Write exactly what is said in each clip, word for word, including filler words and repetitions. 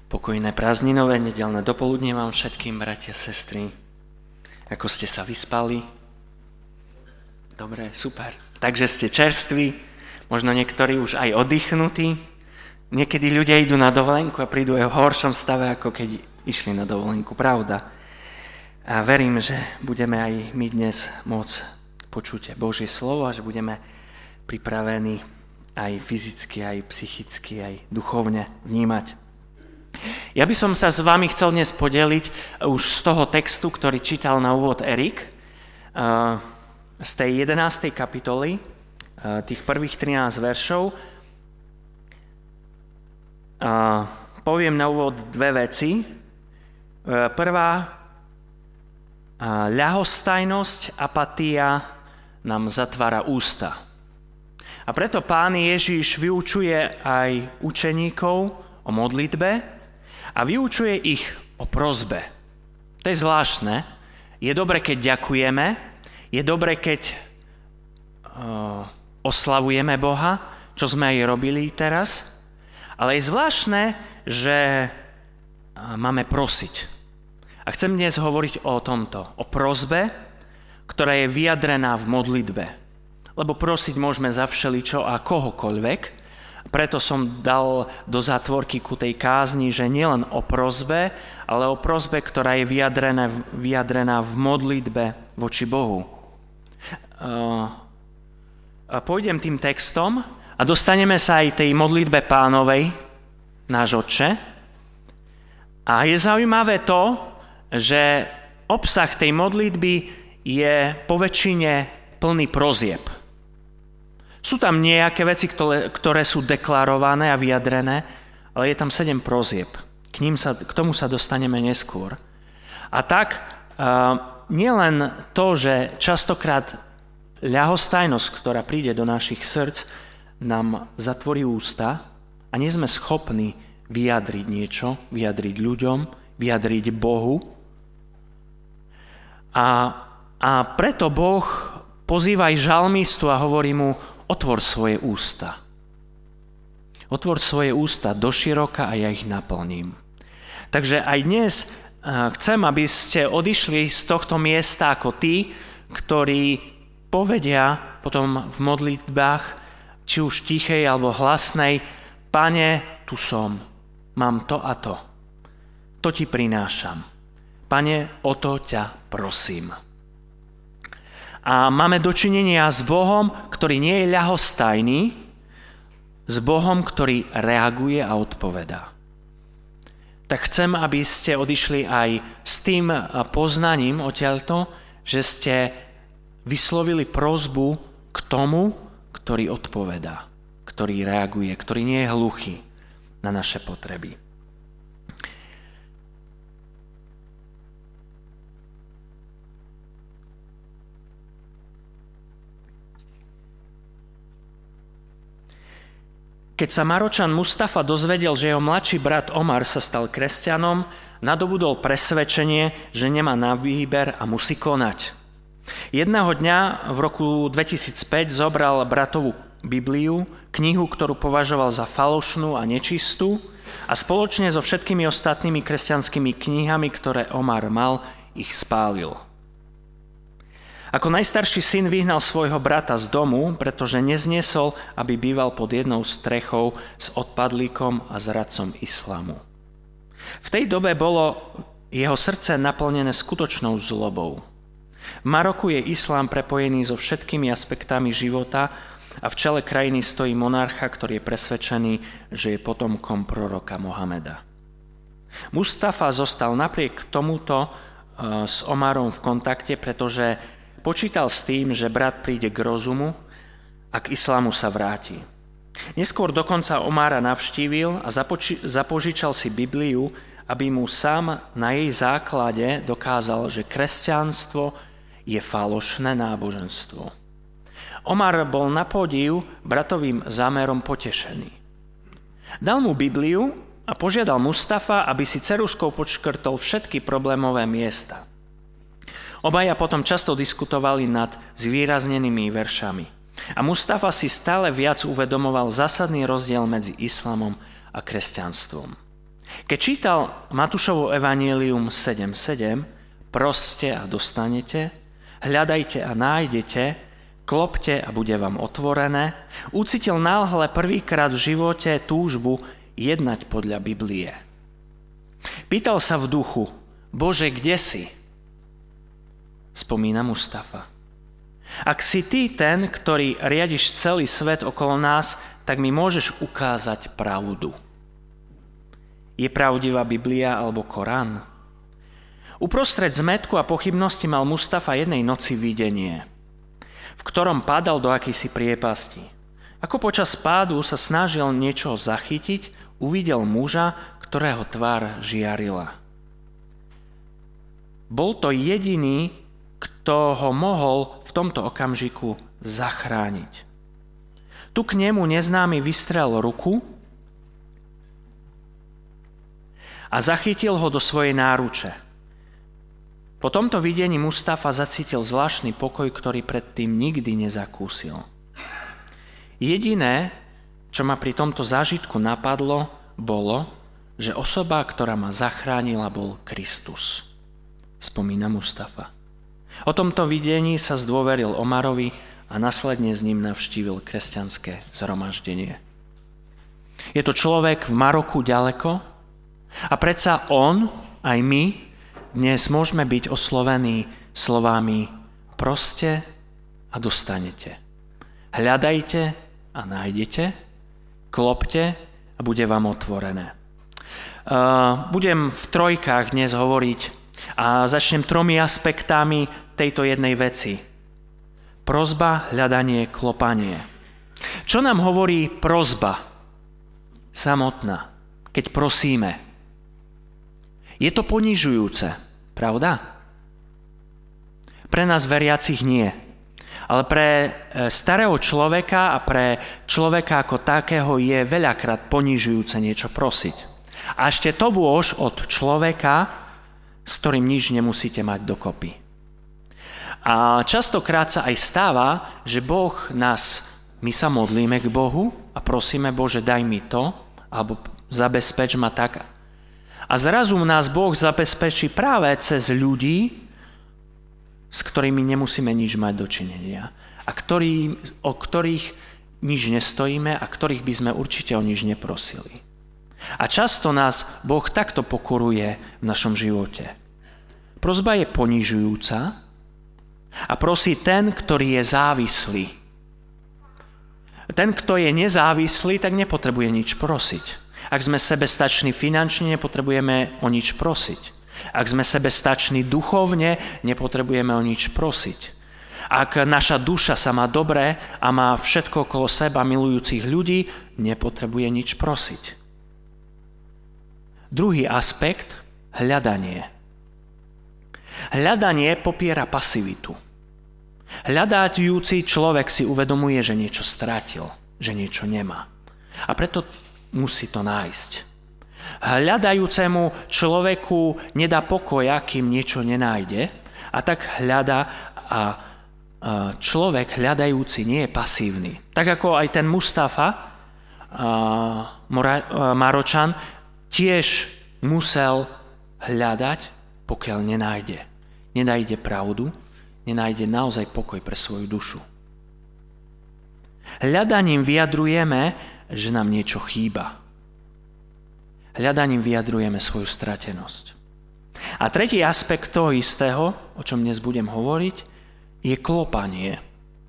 Pokojné prázdninové nedeľné dopoludnie vám všetkým, bratia, sestry. Ako ste sa vyspali? Dobre, super. Takže ste čerství, možno niektorí už aj oddychnutí. Niekedy ľudia idú na dovolenku a prídu aj v horšom stave, ako keď išli na dovolenku, pravda. A verím, že budeme aj my dnes môcť počuť Božie slovo a že budeme pripravení aj fyzicky, aj psychicky, aj duchovne vnímať. Ja by som sa s vami chcel dnes podeliť už z toho textu, ktorý čítal na úvod Erik, z tej jedenástej kapitoly, tých prvých trinásť veršov. Poviem na úvod dve veci. Prvá, ľahostajnosť, apatia nám zatvára ústa. A preto Pán Ježiš vyučuje aj učeníkov o modlitbe, a vyučuje ich o prosbe. To je zvláštne. Je dobre, keď ďakujeme, je dobre, keď uh, oslavujeme Boha, čo sme aj robili teraz, ale je zvláštne, že uh, máme prosiť. A chcem dnes hovoriť o tomto, o prosbe, ktorá je vyjadrená v modlitbe. Lebo prosiť môžeme za všeličo a kohokoľvek. Preto som dal do zátvorky ku tej kázni, že nielen o prosbe, ale o prosbe, ktorá je vyjadrená, vyjadrená v modlitbe voči Bohu. A pôjdem tým textom a dostaneme sa aj tej modlitbe Pánovej, náš Otče. A je zaujímavé to, že obsah tej modlitby je poväčšine plný prosieb. Sú tam nejaké veci, ktoré, ktoré sú deklarované a vyjadrené, ale je tam sedem prosieb. K, ním sa, k tomu sa dostaneme neskôr. A tak uh, nielen to, že častokrát ľahostajnosť, ktorá príde do našich srdc, nám zatvorí ústa a nie sme schopní vyjadriť niečo, vyjadriť ľuďom, vyjadriť Bohu. A, a preto Boh pozýva aj žalmistu a hovorí mu: otvor svoje ústa. Otvor svoje ústa doširoka a ja ich naplním. Takže aj dnes chcem, aby ste odišli z tohto miesta ako tí, ktorí povedia potom v modlitbách, či už tichej alebo hlasnej: Pane, tu som, mám to a to. To ti prinášam. Pane, o to ťa prosím. A máme dočinenia s Bohom, ktorý nie je ľahostajný, s Bohom, ktorý reaguje a odpovedá. Tak chcem, aby ste odišli aj s tým poznaním odtiaľto, že ste vyslovili prosbu k tomu, ktorý odpovedá, ktorý reaguje, ktorý nie je hluchý na naše potreby. Keď sa Maročan Mustafa dozvedel, že jeho mladší brat Omar sa stal kresťanom, nadobudol presvedčenie, že nemá na výber a musí konať. Jedného dňa v roku dvetisícpäť zobral bratovú Bibliu, knihu, ktorú považoval za falošnú a nečistú, a spoločne so všetkými ostatnými kresťanskými knihami, ktoré Omar mal, ich spálil. Ako najstarší syn vyhnal svojho brata z domu, pretože nezniesol, aby býval pod jednou strechou s odpadlíkom a zradcom islámu. V tej dobe bolo jeho srdce naplnené skutočnou zlobou. V Maroku je islám prepojený so všetkými aspektami života a v čele krajiny stojí monarcha, ktorý je presvedčený, že je potomkom proroka Mohameda. Mustafa zostal napriek tomuto s Omarom v kontakte, pretože počítal s tým, že brat príde k rozumu a k islámu sa vráti. Neskôr dokonca Omara navštívil a započi- zapožičal si Bibliu, aby mu sám na jej základe dokázal, že kresťanstvo je falošné náboženstvo. Omar bol na podiv bratovým zámerom potešený. Dal mu Bibliu a požiadal Mustafa, aby si ceruzkou podškrtol všetky problémové miesta. Obaja potom často diskutovali nad zvýraznenými veršami. A Mustafa si stále viac uvedomoval zásadný rozdiel medzi islamom a kresťanstvom. Keď čítal Matúšovo evanjelium sedem sedem, proste a dostanete, hľadajte a nájdete, klopte a bude vám otvorené, ucítil náhle prvýkrát v živote túžbu jednať podľa Biblie. Pýtal sa v duchu, Bože, kde si? Spomína Mustafa. Ak si ty ten, ktorý riadiš celý svet okolo nás, tak mi môžeš ukázať pravdu. Je pravdivá Biblia alebo Korán? Uprostred zmätku a pochybnosti mal Mustafa jednej noci videnie, v ktorom padal do akejsi priepasti. Ako počas pádu sa snažil niečo zachytiť, uvidel muža, ktorého tvár žiarila. Bol to jediný, kto ho mohol v tomto okamžiku zachrániť. Tu k nemu neznámy vystrel ruku a zachytil ho do svojej náruče. Po tomto videní Mustafa zacítil zvláštny pokoj, ktorý predtým nikdy nezakúsil. Jediné, čo ma pri tomto zážitku napadlo, bolo, že osoba, ktorá ma zachránila, bol Kristus. Spomína Mustafa. O tomto videní sa zdôveril Omarovi a následne s ním navštívil kresťanské zhromaždenie. Je to človek v Maroku ďaleko a predsa on, aj my, dnes môžeme byť oslovení slovami proste a dostanete. Hľadajte a nájdete, klopte a bude vám otvorené. Budem v trojkách dnes hovoriť a začnem tromi aspektami tejto jednej veci. Prosba, hľadanie, klopanie. Čo nám hovorí prosba samotná, keď prosíme? Je to ponižujúce, pravda? Pre nás veriacich nie. Ale pre starého človeka a pre človeka ako takého je veľakrát ponižujúce niečo prosiť. A ešte to bôž od človeka, s ktorým nič nemusíte mať dokopy. A častokrát sa aj stáva, že Boh nás, my sa modlíme k Bohu a prosíme, Bože, daj mi to, alebo zabezpeč ma tak. A zrazu nás Boh zabezpečí práve cez ľudí, s ktorými nemusíme nič mať dočinenia. A ktorý, o ktorých nič nestojíme a ktorých by sme určite o nič neprosili. A často nás Boh takto pokoruje v našom živote. Prosba je ponižujúca a prosí ten, ktorý je závislý. Ten, kto je nezávislý, tak nepotrebuje nič prosiť. Ak sme sebestační finančne, nepotrebujeme o nič prosiť. Ak sme sebestační duchovne, nepotrebujeme o nič prosiť. Ak naša duša sa má dobre a má všetko okolo seba milujúcich ľudí, nepotrebuje nič prosiť. Druhý aspekt, hľadanie. Hľadanie popiera pasivitu. Hľadajúci človek si uvedomuje, že niečo stratil, že niečo nemá. A preto musí to nájsť. Hľadajúcemu človeku nedá pokoja, kým niečo nenájde, a tak hľada a človek hľadajúci nie je pasívny. Tak ako aj ten Mustafa, Maročan, tiež musel hľadať, pokiaľ nenájde. Nenájde pravdu, nenájde naozaj pokoj pre svoju dušu. Hľadaním vyjadrujeme, že nám niečo chýba. Hľadaním vyjadrujeme svoju stratenosť. A tretí aspekt toho istého, o čom dnes budem hovoriť, je klopanie.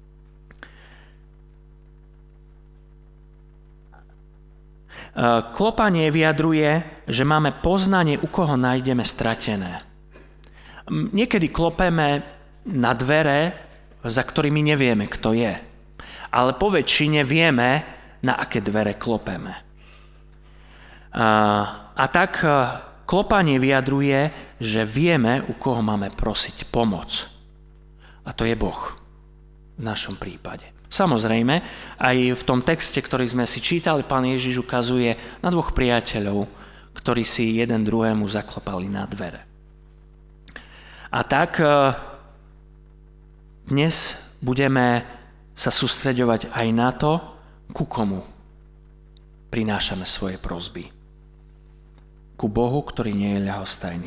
Klopanie vyjadruje, že máme poznanie, u koho nájdeme stratené. Niekedy klopeme na dvere, za ktorými nevieme, kto je. Ale po väčšine vieme, na aké dvere klopeme. A, a tak klopanie vyjadruje, že vieme, u koho máme prosiť pomoc. A to je Boh v našom prípade. Samozrejme, aj v tom texte, ktorý sme si čítali, Pán Ježiš ukazuje na dvoch priateľov, ktorí si jeden druhému zaklopali na dvere. A tak dnes budeme sa sústreďovať aj na to, ku komu prinášame svoje prosby. ku Bohu, ktorý nie je ľahostajný.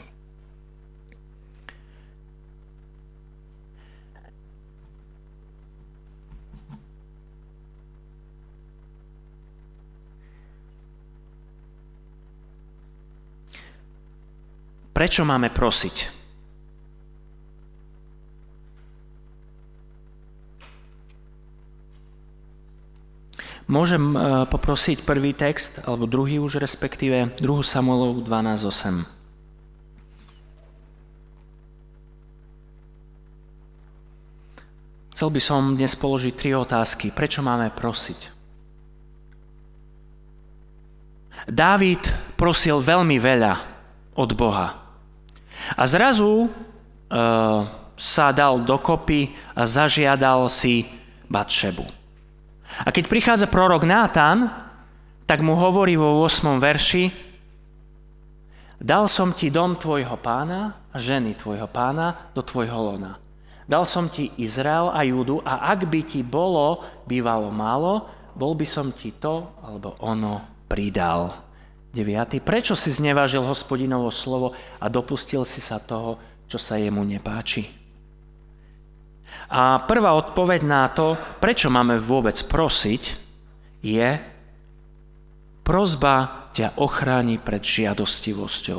Prečo máme prosiť? Môžem poprosiť prvý text, alebo druhý už respektíve, druhú Samuelovu dvanásť osem. Chcel by som dnes položiť tri otázky. Prečo máme prosiť? Dávid prosil veľmi veľa od Boha. A zrazu e, sa dal dokopy a zažiadal si Batšebu. A keď prichádza prorok Nátan, tak mu hovorí vo ôsmom verši: Dal som ti dom tvojho pána a ženy tvojho pána do tvojho lona. Dal som ti Izrael a Júdu a ak by ti bolo bývalo málo, bol by som ti to alebo ono pridal. deviaty Prečo si znevážil Hospodinovo slovo a dopustil si sa toho, čo sa jemu nepáči? A prvá odpoveď na to, prečo máme vôbec prosiť, je: prosba ťa ochráni pred žiadostivosťou.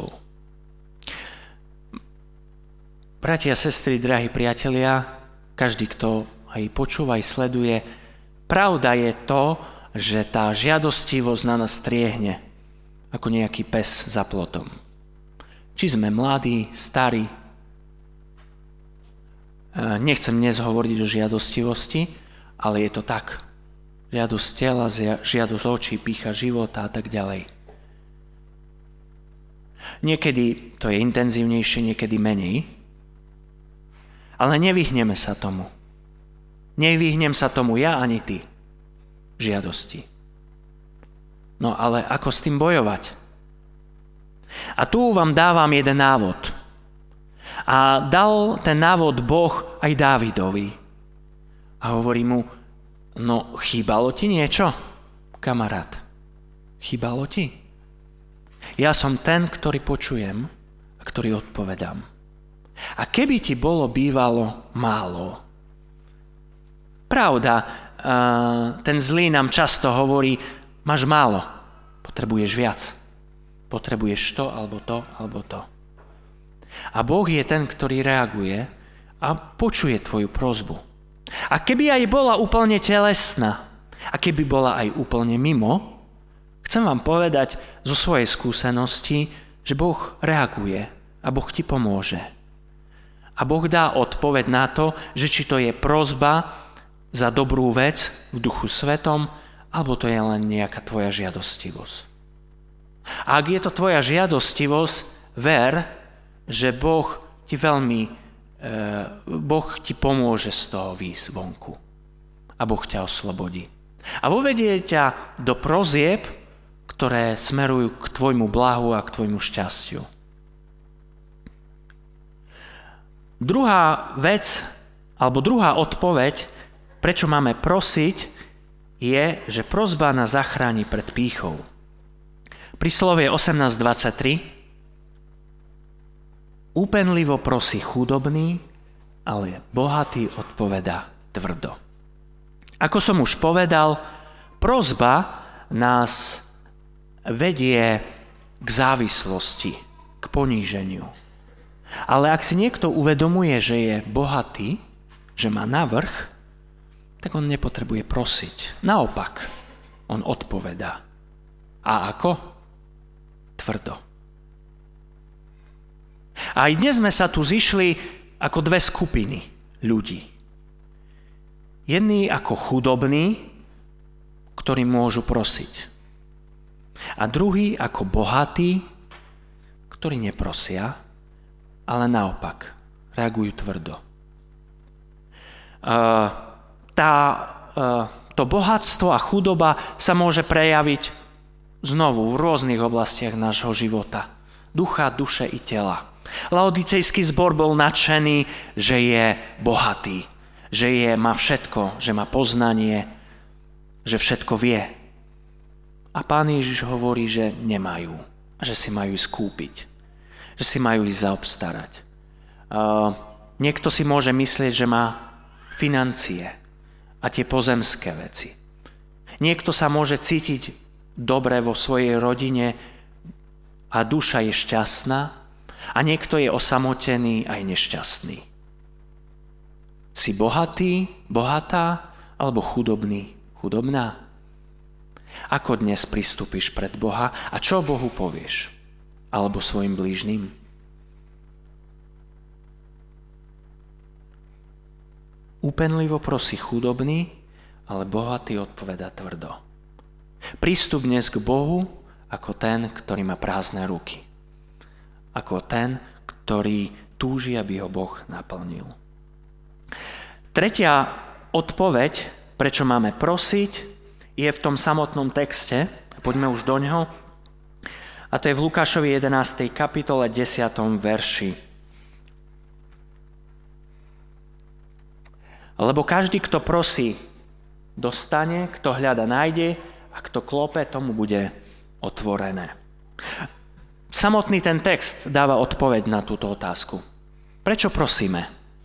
Bratia, sestry, drahí priatelia, každý, kto aj počúva, aj sleduje, pravda je to, že tá žiadostivosť na nás striehne ako nejaký pes za plotom. Či sme mladí, starí. Nechcem dnes hovoriť o žiadostivosti, ale je to tak. Žiadosť tela, žiadosť očí, pýcha života a tak ďalej. Niekedy to je intenzívnejšie, niekedy menej, ale nevyhneme sa tomu. Nevyhnem sa tomu ja ani ty. Žiadosti. No ale ako s tým bojovať? A tu vám dávam jeden návod. A dal ten návod Boh aj Dávidovi. A hovorí mu: no chýbalo ti niečo, kamarát? Chýbalo ti? Ja som ten, ktorý počujem a ktorý odpovedám. A keby ti bolo bývalo málo. Pravda, ten zlý nám často hovorí: máš málo, potrebuješ viac. Potrebuješ to, alebo to, alebo to. A Boh je ten, ktorý reaguje a počuje tvoju prosbu. A keby aj bola úplne telesná, a keby bola aj úplne mimo, chcem vám povedať zo svojej skúsenosti, že Boh reaguje a Boh ti pomôže. A Boh dá odpoveď na to, že či to je prosba za dobrú vec v Duchu Svetom, alebo to je len nejaká tvoja žiadostivosť. A ak je to tvoja žiadostivosť, ver, že Boh ti veľmi, e, Boh ti pomôže z toho výjsť vonku. A Boh ťa oslobodí. A vovedie ťa do prozieb, ktoré smerujú k tvojmu blahu a k tvojmu šťastiu. Druhá vec, alebo druhá odpoveď, prečo máme prosiť, je, že prosba nás zachráni pred pýchou. Príslovie osemnásť dvadsaťtri: Úpenlivo prosí chudobný, ale bohatý odpovedá tvrdo. Ako som už povedal, prosba nás vedie k závislosti, k poníženiu. Ale ak si niekto uvedomuje, že je bohatý, že má navrch, tak on nepotrebuje prosiť. Naopak, on odpovedá. A ako? Tvrdo. A aj dnes sme sa tu zišli ako dve skupiny ľudí. Jedni ako chudobní, ktorí môžu prosiť. A druhí ako bohatí, ktorí neprosia, ale naopak reagujú tvrdo. Uh, tá, uh, to bohatstvo a chudoba sa môže prejaviť znovu v rôznych oblastiach nášho života. Ducha, duše i tela. Laodicejský zbor bol nadšený, že je bohatý, že je, má všetko, že má poznanie, že všetko vie. A Pán Ježiš hovorí, že nemajú a že si majú ísť kúpiť, že si majú ísť zaobstarať. Uh, niekto si môže myslieť, že má financie a tie pozemské veci. Niekto sa môže cítiť dobre vo svojej rodine a duša je šťastná a niekto je osamotený aj nešťastný. Si bohatý, bohatá alebo chudobný, chudobná? Ako dnes pristúpiš pred Boha a čo Bohu povieš? Alebo svojim blížnym? Úpenlivo prosí chudobný, ale bohatý odpoveda tvrdo. Prístup dnes k Bohu ako ten, ktorý má prázdne ruky. Ako ten, ktorý túži, aby ho Boh naplnil. Tretia odpoveď, prečo máme prosiť, je v tom samotnom texte, poďme už do ňoho, a to je v Lukášovi jedenástej kapitole desiatom verši. Lebo každý, kto prosí, dostane, kto hľada, nájde a kto klope, tomu bude otvorené. Samotný ten text dáva odpoveď na túto otázku. Prečo prosíme?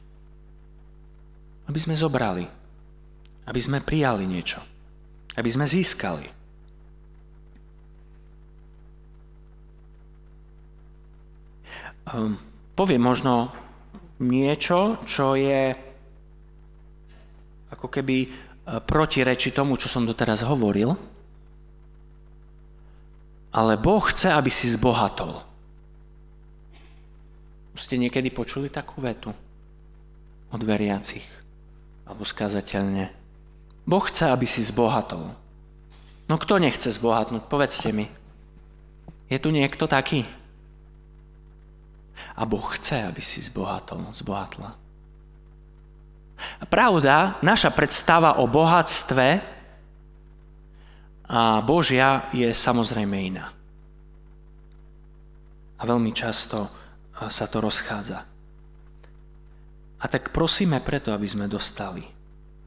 Aby sme zobrali, aby sme prijali niečo. Aby sme získali. Um, poviem možno niečo, čo je ako keby protirečí tomu, čo som doteraz hovoril, ale Boh chce, aby si zbohatol. Už ste niekedy počuli takú vetu od veriacich alebo skazateľne? Boh chce, aby si zbohatol. No kto nechce zbohatnúť? Povedzte mi. Je tu niekto taký? A Boh chce, aby si zbohatol, zbohatla. A pravda, naša predstava o bohatstve a Božia je samozrejme iná. A veľmi často sa to rozchádza. A tak prosíme preto, aby sme dostali.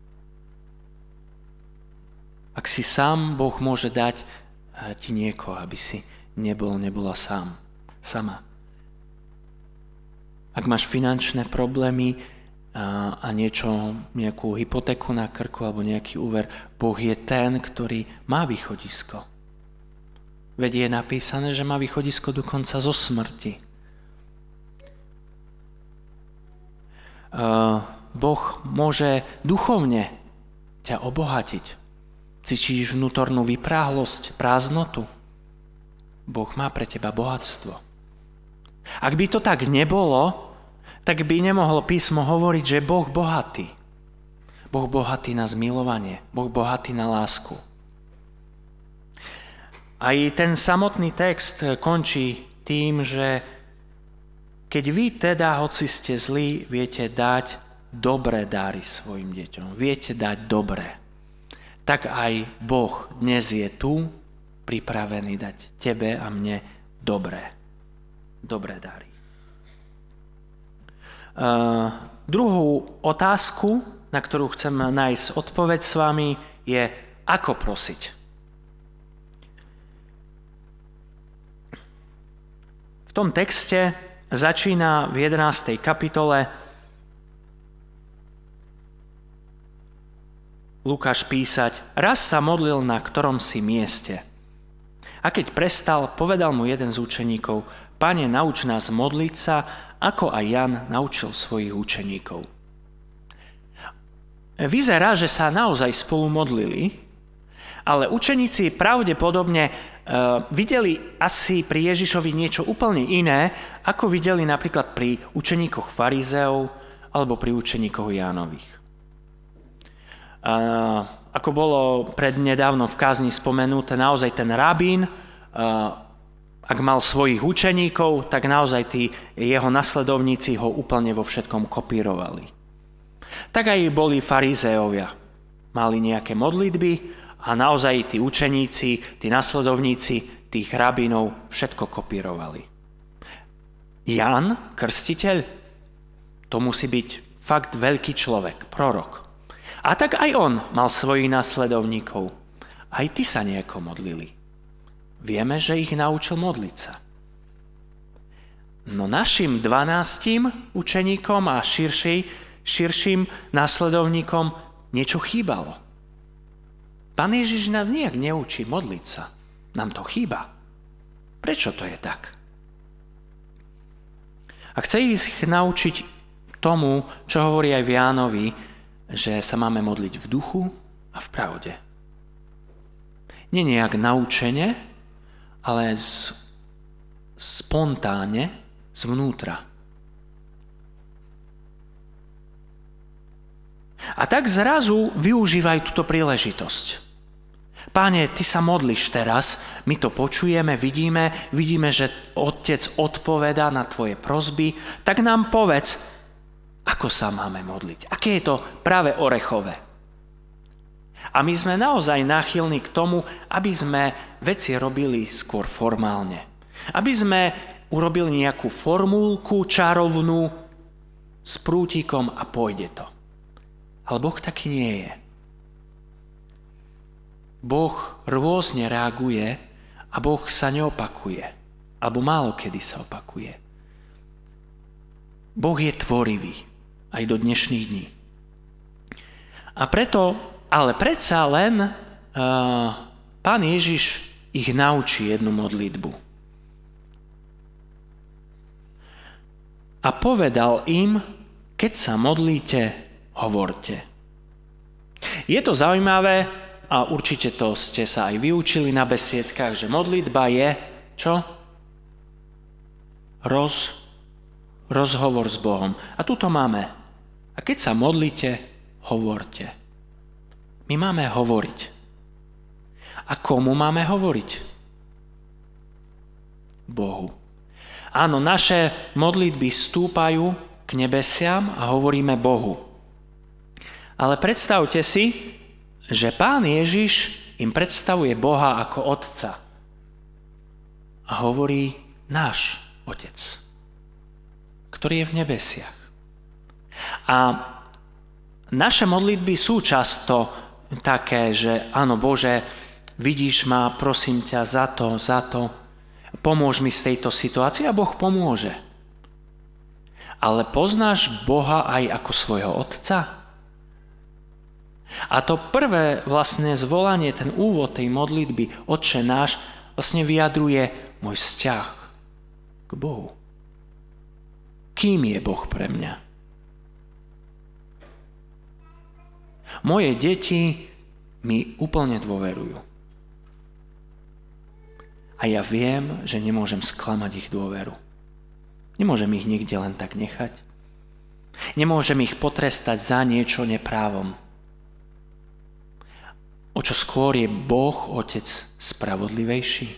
Ak si sám, Boh môže dať ti niekoho, aby si nebol, nebola sám, sama. Ak máš finančné problémy a, a niečo, nejakú hypotéku na krku alebo nejaký úver, Boh je ten, ktorý má východisko. Veď je napísané, že má východisko dokonca zo smrti. Uh, boh môže duchovne ťa obohatiť. Cítiš vnútornú vypráhlosť, prázdnotu. Boh má pre teba bohatstvo. Ak by to tak nebolo, tak by nemohlo písmo hovoriť, že Boh bohatý. Boh bohatý na zmilovanie, Boh bohatý na lásku. Aj ten samotný text končí tým, že keď vy teda, hoci ste zlí, viete dať dobré dary svojim deťom, viete dať dobré, tak aj Boh dnes je tu pripravený dať tebe a mne dobré, dobré dary. Uh, druhú otázku, na ktorú chcem nájsť odpoveď s vami, je ako prosiť. V tom texte začína v jedenástej kapitole Lukáš písať: raz sa modlil na ktorom si mieste. A keď prestal, povedal mu jeden z učeníkov: Pane, nauč nás modliť sa, ako aj Jan naučil svojich učeníkov. Vyzerá, že sa naozaj spolu modlili, ale učeníci pravdepodobne uh, videli asi pri Ježišovi niečo úplne iné, ako videli napríklad pri učeníkoch farizeov alebo pri učeníkoch Jánových. Uh, ako bolo prednedávno v kázni spomenuté, naozaj ten rabín, uh, ak mal svojich učeníkov, tak naozaj tí jeho nasledovníci ho úplne vo všetkom kopírovali. Tak aj boli farizéovia. Mali nejaké modlitby a naozaj tí učeníci, tí nasledovníci tých rabínov všetko kopírovali. Ján, krstiteľ, to musí byť fakt veľký človek, prorok. A tak aj on mal svojich nasledovníkov. Aj tí sa nejako modlili. Vieme, že ich naučil modliť sa. No našim dvanástim učeníkom a širšej, širším následovníkom niečo chýbalo. Pán Ježiš nás nijak neučí modliť sa. Nám to chýba. Prečo to je tak? A chce ich naučiť tomu, čo hovorí aj v Jánovi, že sa máme modliť v duchu a v pravde. Nie nejak naučene, ale z, spontánne zvnútra. A tak zrazu využívajú túto príležitosť. Páne, ty sa modlíš teraz, my to počujeme, vidíme, vidíme, že Otec odpovedá na tvoje prosby, tak nám povedz, ako sa máme modliť. Aké je to práve orechové. A my sme naozaj náchylní k tomu, aby sme veci robili skôr formálne. Aby sme urobili nejakú formulku čarovnú s prútikom a pôjde to. Ale Boh taký nie je. Boh rôzne reaguje a Boh sa neopakuje. Alebo málo kedy sa opakuje. Boh je tvorivý aj do dnešných dní. A preto, ale predsa len uh, Pán Ježiš ich naučí jednu modlitbu. A povedal im, keď sa modlíte, hovorte. Je to zaujímavé, a určite to ste sa aj vyučili na besiedkách, že modlitba je, čo? Roz, rozhovor s Bohom. A tu to máme. A keď sa modlíte, hovorte. My máme hovoriť. A komu máme hovoriť? Bohu. Áno, naše modlitby stúpajú k nebesiam a hovoríme Bohu. Ale predstavte si, že Pán Ježiš im predstavuje Boha ako Otca. A hovorí náš Otec, ktorý je v nebesiach. A naše modlitby sú často také, že áno, Bože, vidíš ma, prosím ťa za to, za to, pomôž mi z tejto situácii a Boh pomôže. Ale poznáš Boha aj ako svojho Otca? A to prvé vlastne zvolanie, ten úvod tej modlitby, Otče náš, vlastne vyjadruje môj vzťah k Bohu. Kým je Boh pre mňa? Moje deti mi úplne dôverujú. A ja viem, že nemôžem sklamať ich dôveru. Nemôžem ich niekde len tak nechať. Nemôžem ich potrestať za niečo neprávom. O čo skôr je Boh, Otec, spravodlivejší.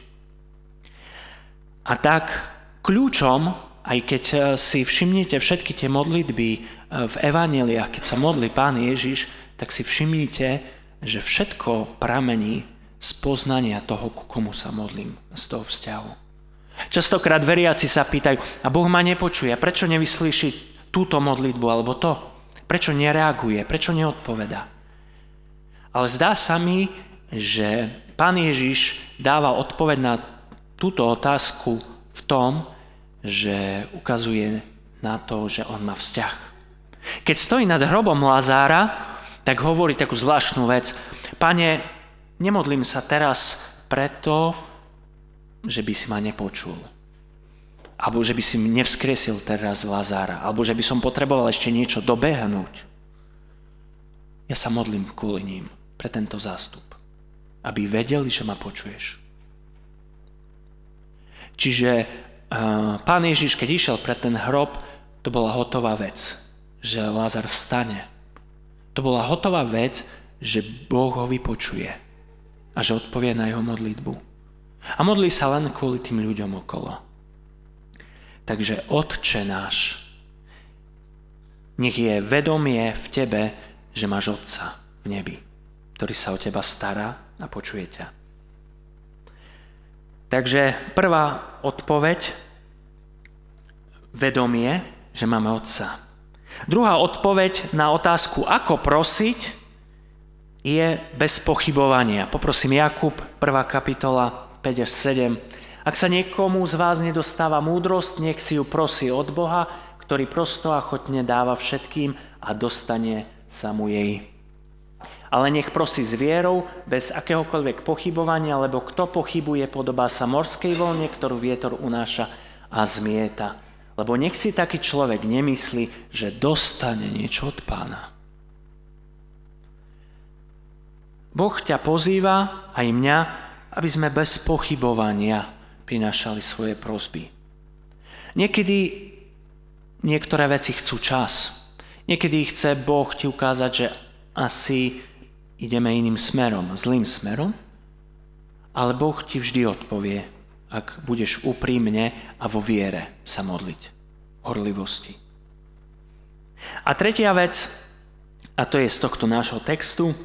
A tak kľúčom, aj keď si všimnete všetky tie modlitby v evanjeliách, keď sa modlí Pán Ježiš, tak si všimnite, že všetko pramení z poznania toho, ku komu sa modlím, z toho vzťahu. Častokrát veriaci sa pýtajú, a Boh ma nepočuje, prečo nevyslyší túto modlitbu alebo to? Prečo nereaguje, prečo neodpovedá? Ale zdá sa mi, že Pán Ježiš dáva odpoveď na túto otázku v tom, že ukazuje na to, že on má vzťah. Keď stojí nad hrobom Lazára, tak hovorí takú zvláštnu vec. Pane, nemodlím sa teraz preto, že by si ma nepočul. Alebo že by si nevzkriesil teraz Lazára. Alebo že by som potreboval ešte niečo dobehnúť. Ja sa modlím kvôli ním. Pre tento zástup. Aby vedeli, že ma počuješ. Čiže uh, Pán Ježiš, keď išiel pred ten hrob, to bola hotová vec, že Lázar vstane. To bola hotová vec, že Boh ho vypočuje a že odpovie na jeho modlitbu. A modlí sa len kvôli tým ľuďom okolo. Takže Otče náš, nech je vedomie v tebe, že máš Otca v nebi, ktorý sa o teba stará a počuje ťa. Takže prvá odpoveď, vedomie, že máme Otca. Druhá odpoveď na otázku, ako prosiť, je bez pochybovania. Poprosím Jakub, prvá kapitola, päť až sedem. Ak sa niekomu z vás nedostáva múdrosť, nech si ju prosí od Boha, ktorý prosto a chotne dáva všetkým a dostane sa mu jej. Ale nech prosí s vierou, bez akéhokoľvek pochybovania, lebo kto pochybuje, podobá sa morskej vlne, ktorú vietor unáša a zmieta. Lebo nech si taký človek nemyslí, že dostane niečo od Pána. Boh ťa pozýva, aj mňa, aby sme bez pochybovania prinášali svoje prosby. Niekedy niektoré veci chcú čas. Niekedy chce Boh ti ukázať, že asi ideme iným smerom, zlým smerom, ale Boh ti vždy odpovie, ak budeš úprimne a vo viere sa modliť, horlivosti. A tretia vec, a to je z tohto nášho textu,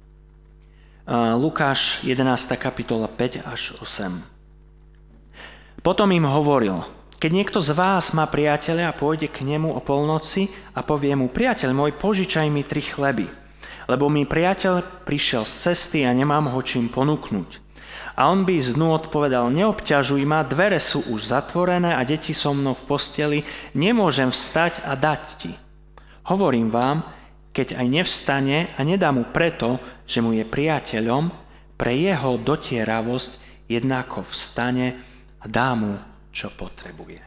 Lukáš jedenásta kapitola päť až osem. Potom im hovoril: keď niekto z vás má priateľa a pôjde k nemu o polnoci a povie mu: priateľ môj, požičaj mi tri chleby, lebo mi priateľ prišiel z cesty a nemám ho čím ponúknuť. A on by z dnu odpovedal: neobťažuj ma, dvere sú už zatvorené a deti so mnou v posteli, nemôžem vstať a dať ti. Hovorím vám, keď aj nevstane a nedá mu preto, že mu je priateľom, pre jeho dotieravosť jednako vstane a dá mu, čo potrebuje.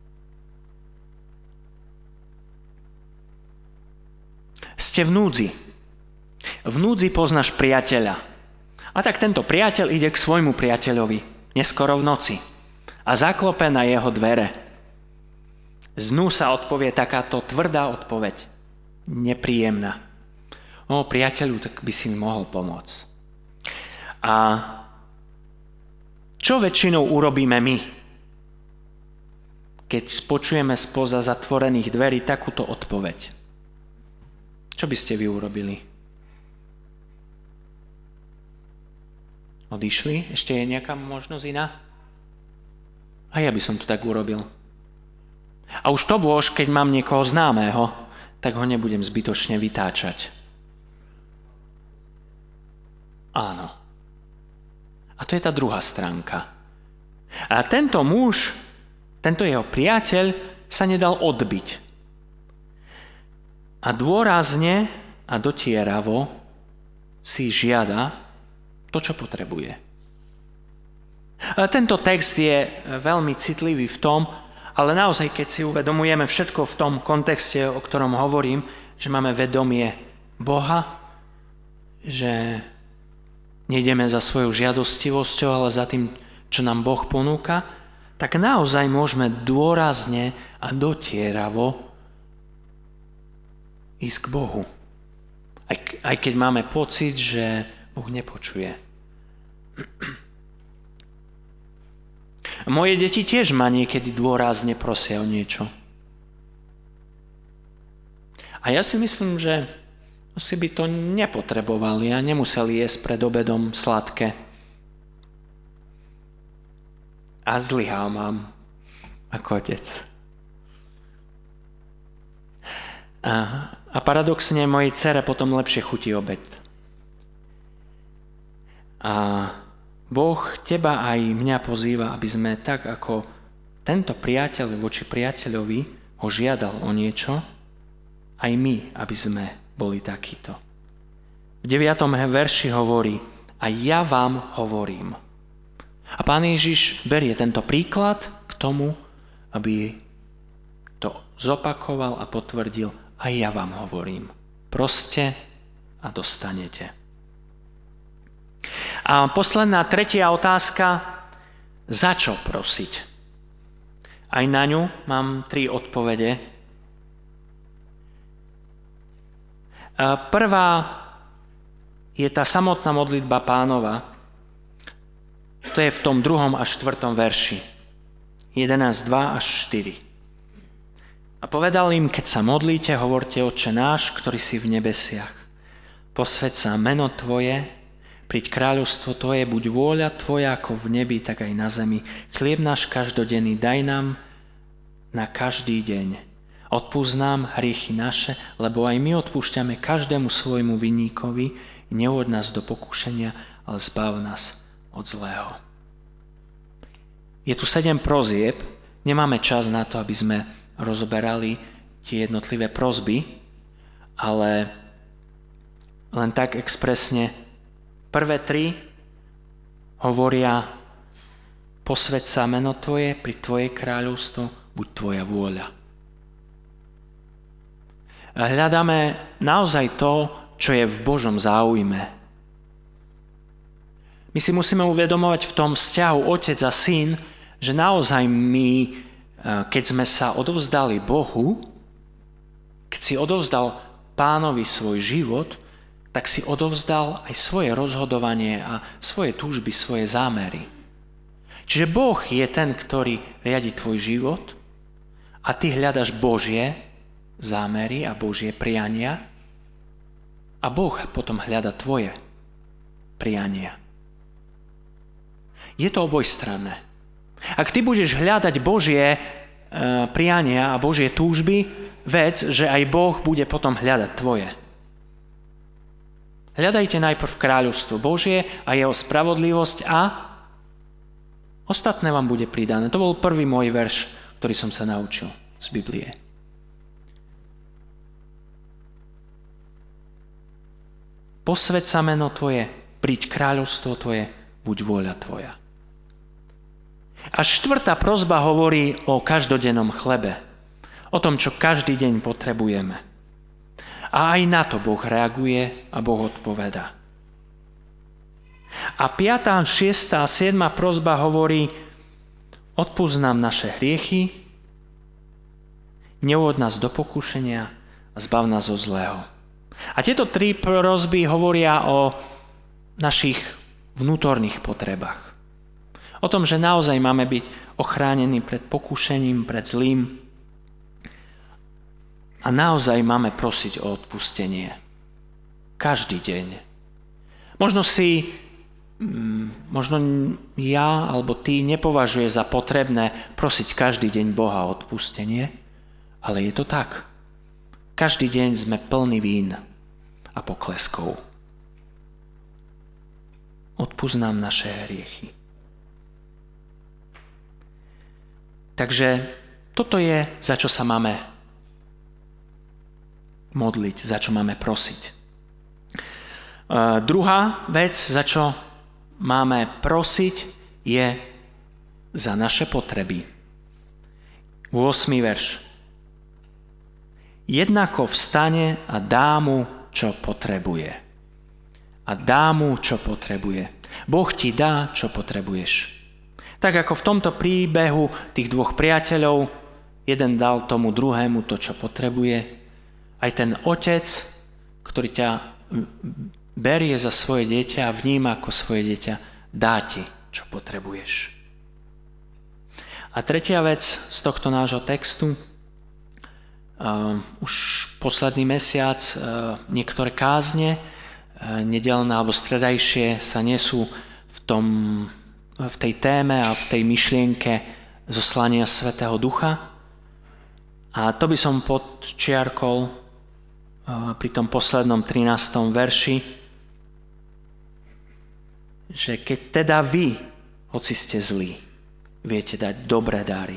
Ste v núdzi. V núdzi poznáš priateľa. A tak tento priateľ ide k svojmu priateľovi neskoro v noci a zaklope na jeho dvere. Z dnu sa odpovie takáto tvrdá odpoveď. Nepríjemná. O, priateľu, tak by si mi mohol pomôcť. A čo väčšinou urobíme my, keď počujeme spoza zatvorených dverí takúto odpoveď? Čo by ste vy urobili? Odišli? Ešte je nejaká možnosť iná? A ja by som to tak urobil. A už to bôž, keď mám niekoho známého, tak ho nebudem zbytočne vytáčať. Áno. A to je tá druhá stránka. A tento muž, tento jeho priateľ sa nedal odbiť. A dôrazne a dotieravo si žiada to, čo potrebuje. A tento text je veľmi citlivý v tom, ale naozaj, keď si uvedomujeme všetko v tom kontexte, o ktorom hovorím, že máme vedomie Boha, že nejdeme za svojou žiadostivosťou, ale za tým, čo nám Boh ponúka, tak naozaj môžeme dôrazne a dotieravo ísť k Bohu. Aj, aj keď máme pocit, že Boh nepočuje. Moje deti tiež ma niekedy dôrazne prosia o niečo. A ja si myslím, že asi by to nepotrebovali a nemuseli jesť pred obedom sladké. A zlyhal mám ako otec. A, a paradoxne mojej dcere potom lepšie chutí obed. A Boh teba aj mňa pozýva, aby sme tak, ako tento priateľ voči priateľovi ho žiadal o niečo, aj my, aby sme boli takíto. V deviatom verši hovorí: a ja vám hovorím. A Pán Ježiš berie tento príklad k tomu, aby to zopakoval a potvrdil: a ja vám hovorím. Proste a dostanete. A posledná, tretia otázka: za čo prosiť? Aj na ňu mám tri odpovede. A prvá je tá samotná modlitba Pánova. To je v tom druhom a štvrtom verši. jedenásť, dva až štyri. A povedal im: keď sa modlíte, hovorte: Otče náš, ktorý si v nebesiach. Posväť sa meno Tvoje, príď kráľovstvo Tvoje, buď vôľa Tvoja ako v nebi, tak aj na zemi. Chlieb náš každodenný daj nám na každý deň. Odpúsť nám hriechy naše, lebo aj my odpúšťame každému svojmu vinníkovi. Neuvod nás do pokušenia, ale zbav nás od zlého. Je tu sedem prozieb, nemáme čas na to, aby sme rozoberali tie jednotlivé prosby, ale len tak expresne prvé tri hovoria: posväť sa meno Tvoje, pri Tvoje kráľovstvo, buď Tvoja vôľa. Hľadáme naozaj to, čo je v Božom záujme. My si musíme uvedomovať v tom vzťahu otec a syn, že naozaj my, keď sme sa odovzdali Bohu, keď si odovzdal Pánovi svoj život, tak si odovzdal aj svoje rozhodovanie a svoje túžby, svoje zámery. Čiže Boh je ten, ktorý riadi tvoj život a ty hľadaš Božie zámery a Božie priania a Boh potom hľada tvoje priania. Je to obojstranné. Ak ty budeš hľadať Božie e, priania a Božie túžby, vec, že aj Boh bude potom hľadať tvoje. Hľadajte najprv kráľovstvo Božie a jeho spravodlivosť a ostatné vám bude pridané. To bol prvý môj verš, ktorý som sa naučil z Biblie. Posväť sa meno Tvoje, príď kráľovstvo Tvoje, buď vôľa Tvoja. A štvrtá prosba hovorí o každodennom chlebe. O tom, čo každý deň potrebujeme. A aj na to Boh reaguje a Boh odpovedá. A piatá, šiestá a siedma prosba hovorí: odpusť nám naše hriechy, neuvod nás do pokušenia a zbav nás zo zlého. A tieto tri prosby hovoria o našich vnútorných potrebách. O tom, že naozaj máme byť ochránení pred pokušením, pred zlým, a naozaj máme prosiť o odpustenie. Každý deň. Možno si, možno ja alebo ty nepovažuje za potrebné prosiť každý deň Boha o odpustenie, ale je to tak. Každý deň sme plní vín a pokleskov. Odpusť nám naše hriechy. Takže toto je, za čo sa máme modliť, za čo máme prosiť. Uh, druhá vec, za čo máme prosiť, je za naše potreby. ôsmy verš. Jednako vstane a dá mu, čo potrebuje. A dá mu, čo potrebuje. Boh ti dá, čo potrebuješ. Tak ako v tomto príbehu tých dvoch priateľov, jeden dal tomu druhému to, čo potrebuje, aj ten otec, ktorý ťa berie za svoje dieťa a vníma ako svoje dieťa, dá ti, čo potrebuješ. A tretia vec z tohto nášho textu, uh, už posledný mesiac uh, niektoré kázne, uh, nedeľné alebo stredajšie sa nesú v, tom, v tej téme a v tej myšlienke zoslania Svätého Ducha. A to by som podčiarkol pri tom poslednom trinástom verši, že keď teda vy, hoci ste zlí, viete dať dobré dary.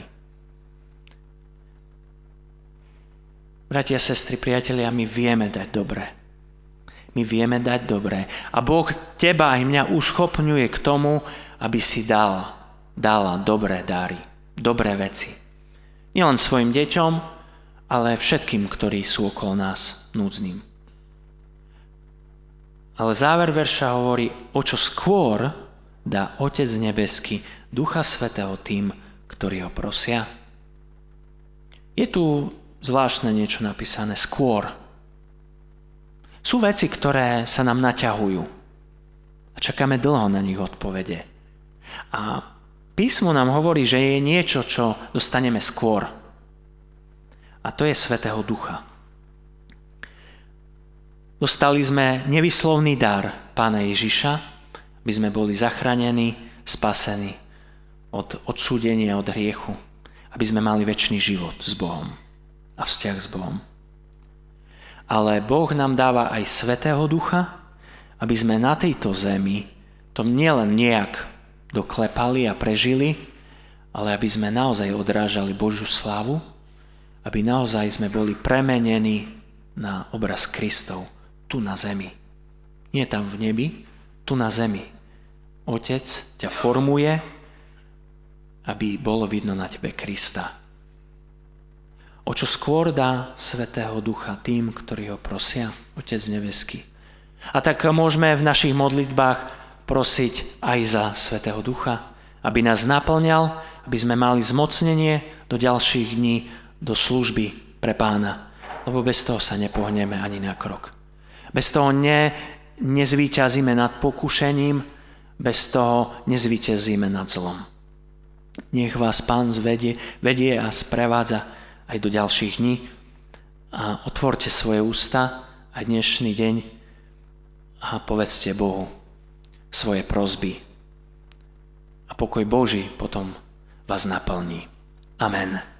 Bratia, sestry, priatelia, my vieme dať dobré. My vieme dať dobré. A Boh teba aj mňa uschopňuje k tomu, aby si dal, dala dobré dary, dobré veci. Nielen svojim deťom, ale všetkým, ktorí sú okolo nás núdznym. Ale záver verša hovorí, o čo skôr dá Otec nebeský Ducha Svätého tým, ktorí ho prosia. Je tu zvláštne niečo napísané, skôr. Sú veci, ktoré sa nám naťahujú a čakáme dlho na nich odpovede. A písmo nám hovorí, že je niečo, čo dostaneme skôr. A to je Svätého Ducha. Dostali sme nevyslovný dar Pána Ježiša, aby sme boli zachránení, spasení od odsúdenia, od hriechu, aby sme mali večný život s Bohom a vzťah s Bohom. Ale Boh nám dáva aj Svätého Ducha, aby sme na tejto zemi to nielen nejak doklepali a prežili, ale aby sme naozaj odrážali Božiu slávu, aby naozaj sme boli premenení na obraz Kristov tu na zemi. Nie tam v nebi, tu na zemi. Otec ťa formuje, aby bolo vidno na tebe Krista. O čo skôr dá Svätého Ducha tým, ktorí ho prosia, Otec nebeský. A tak môžeme v našich modlitbách prosiť aj za Svätého Ducha, aby nás naplňal, aby sme mali zmocnenie do ďalších dní, do služby pre Pána. Lebo bez toho sa nepohneme ani na krok. Bez toho ne, nezvíťazíme nad pokušením, bez toho nezvíťazíme nad zlom. Nech vás Pán zvedie, vedie a sprevádza aj do ďalších dní a otvorte svoje ústa aj dnešný deň a povedzte Bohu svoje prosby. A pokoj Boží potom vás naplní. Amen.